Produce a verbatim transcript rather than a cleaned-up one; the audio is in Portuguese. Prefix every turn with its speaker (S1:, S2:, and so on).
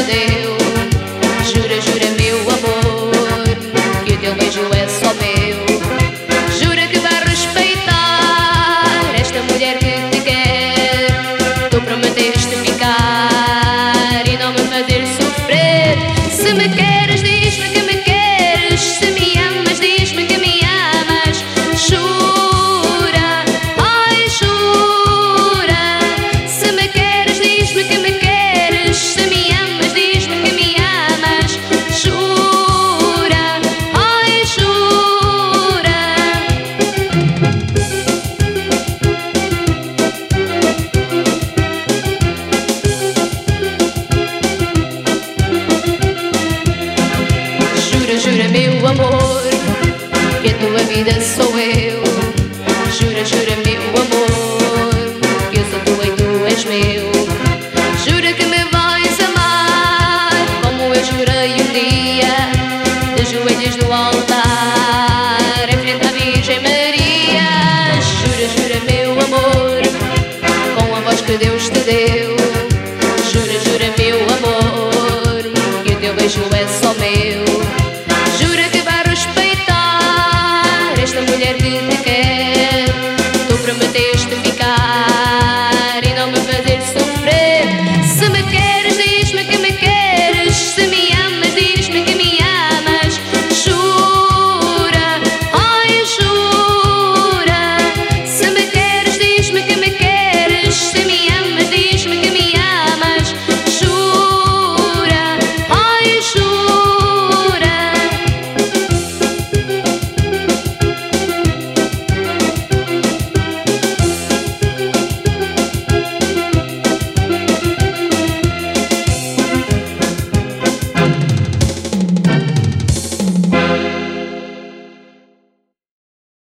S1: deu. Jura, jura, meu amor, que o teu beijo é só meu. Jura que vai respeitar esta mulher que te quer. Tu prometeste ficar e não me fazer sofrer. Se me queres, diz-me que me queres. Se me amas, diz-me que me amas. Jura, ai jura. Se me queres, diz-me que me queres. Se me amas, diz-me que me amas. Jura, ai jura. Jura, jura, meu amor, que a tua vida sou eu. Jura, jura, meu amor, que eu sou tua e tu és meu. Jura que me vais amar como eu jurei um dia, de joelhos no altar, em frente à Virgem Maria. Jura, jura, meu amor, com a voz que Deus te deu. Jura, jura, meu amor, que o teu beijo é só meu.